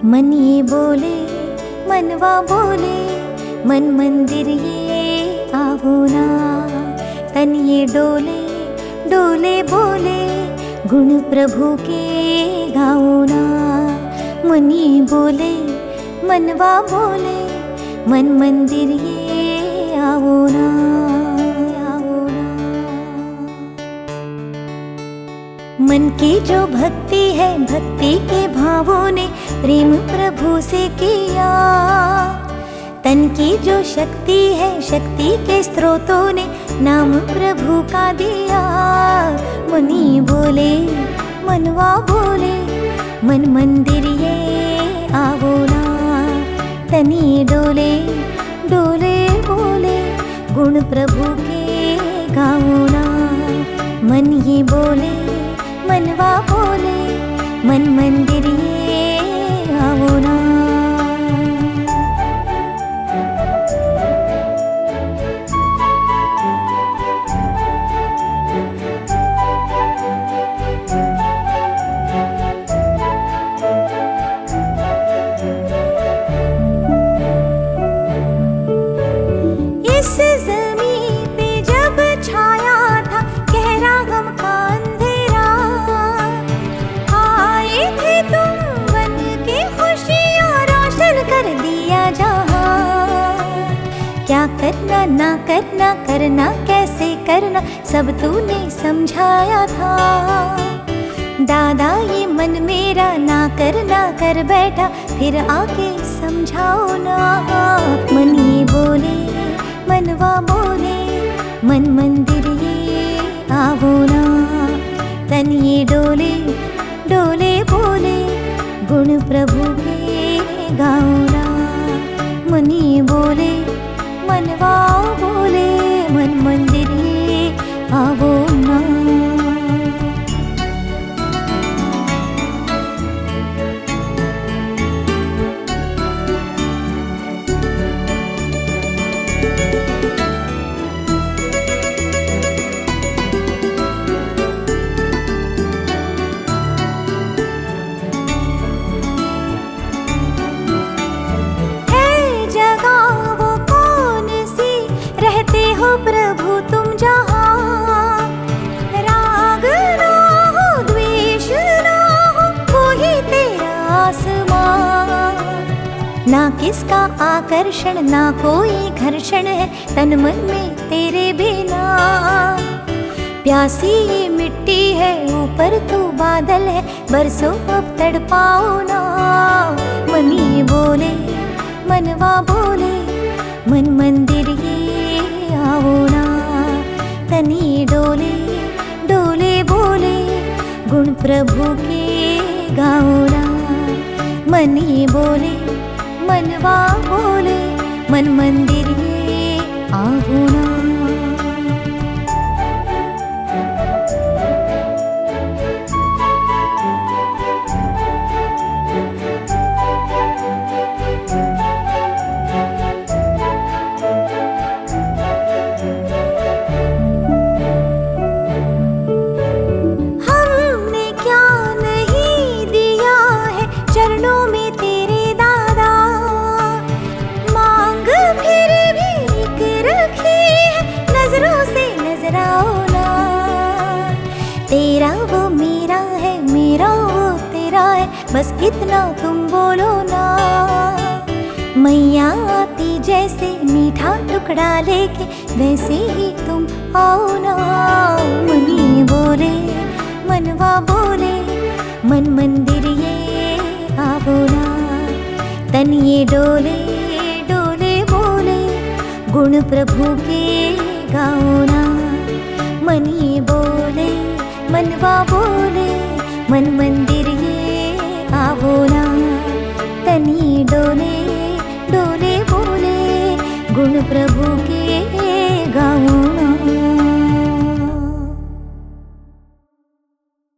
मन ये बोले मनवा बोले, मन मंदिर ये आओ ना। तन ये डोले डोले बोले, गुण प्रभु के गाओ ना। मन ये बोले मनवा बोले, मन मंदिर ये आओ ना। मन की जो भक्ति है, भक्ति के भावों ने प्रेम प्रभु से किया। तन की जो शक्ति है, शक्ति के स्रोतों ने नाम प्रभु का दिया। मनी बोले मनवा बोले, मन मंदिर ये आओ ना। तनी डोले डोले बोले, गुण प्रभु के गाओ ना। मन ये बोले मनवा बोले, मन मंदिर ये आओ ना। इस ज़मीन पे जब छाया था गहरा गम का अंधेरा, आए थे तुम बन के खुशियाँ रोशन कर दिया जहाँ। क्या करना ना करना, करना कैसे करना, सब तूने समझाया था। दादा ये मन मेरा ना कर बैठा, फिर आके समझाओ ना। मन ये बोले मनवा बोले, मन मंदिर ये आओ ना। तन ये डोले डोले बोले, गुण प्रभु के गाओ ना। मन ये बोले मनवा बोले, मन मंदिर ये आओ ना। प्रभु तुम जहाँ, राग ना हो द्वेष ना हो, वो ही तेरा आसमां। ना किसका आकर्षण ना कोई घर्षण है तन मन में तेरे बिना। प्यासी ये मिट्टी है ऊपर तू बादल है, बरसों अब तड़पाओ ना। मनी बोले मनवा बोले, मन मंदिर ये आओ ना। तनी डोले डोले बोले, गुण प्रभु के गाओ ना। मनी बोले मनवा बोले, मन मंदिर ये आओ ना। तेरा वो मेरा है, मेरा वो तेरा है, बस इतना तुम बोलो ना। मैया आती जैसे मीठा टुकड़ा लेके, वैसे ही तुम आओ ना। मनी बोले मनवा बोले, मन मंदिर ये आओ ना। तन ये डोले डोले बोले, गुण प्रभु के गाओ ना। मन ये बोले मनवा बोले, मन मंदिर ये आओ ना। तनी डोले डोले बोले, गुण प्रभु के